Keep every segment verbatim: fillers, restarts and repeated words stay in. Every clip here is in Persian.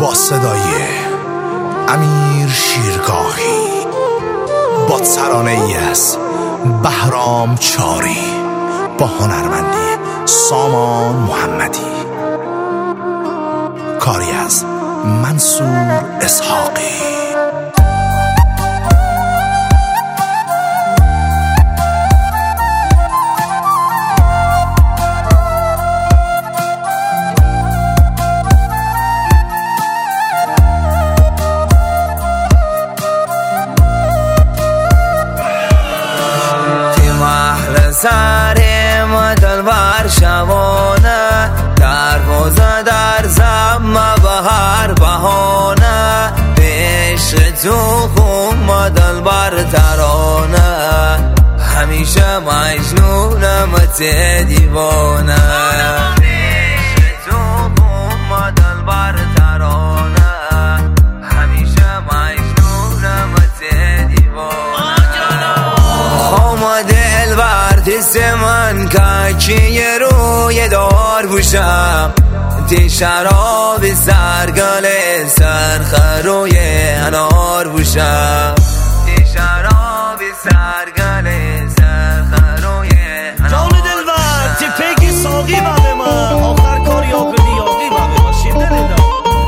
با صدای امیر شیرگاهی، با ترانه ای از بهرام چاری، با هنرمندی سامان محمدی، کاری از منصور اسحاقی. سر ما دلبر شبانه، دروازه در زم به هر بهانه، به عشق تو خون ما دلبر ترانه، همیشه مجنونم ته دیوانه. دست من که روی دار بوشم، تی شراب سرگل سرخروی انار بوشم، تی شراب سرگل سرخروی انار. جان دلبر تی پیک ساقی بابه من، آخر کار یا کردی یاقی بابه من، شیده لیدا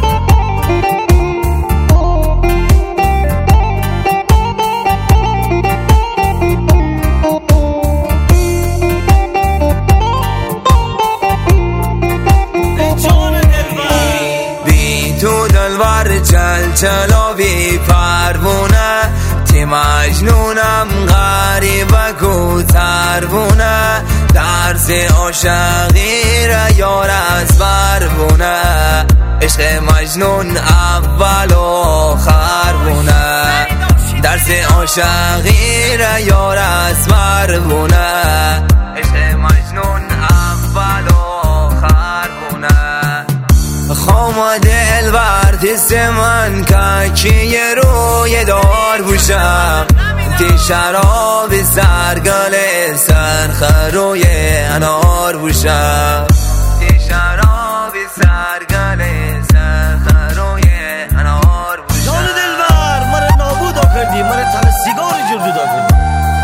چل چلا بی پروونه، تی مجنونم غریبه کو تربونه، درس عاشقی را یار از بربونه، عشق مجنون اول و آخر بونه، درس عاشقی را یار از بربونه، عشق مجنون اول و آخر بونه. خام دلبر دست من که روی دار بوشم، تی شراب سرگل سرخروی انار بوشم، تی شراب سرگل سرخروی انار بوشم. جان دلبر مرا نابودا کردی، مرا تن سیگاری جور جدا کردی.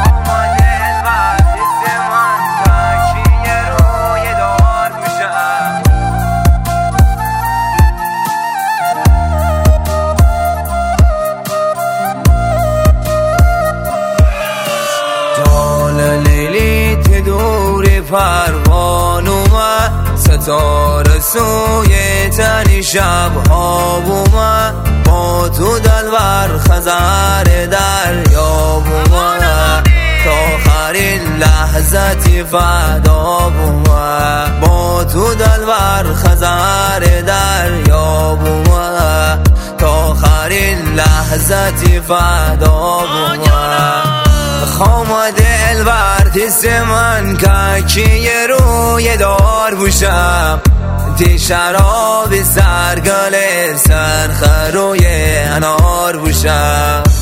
پروان اومد ستاره سوی تنی شب ها اومد، با تو دلبر خزر دریاب اومد، تا آخرین لحظتی فدا اومد، با تو دلبر خزر دریاب اومد، تا آخرین لحظتی فدا اومد. خام دلبر دست من که روی دار بوشم، تی شراب سرگل سرخروی انار بوشم.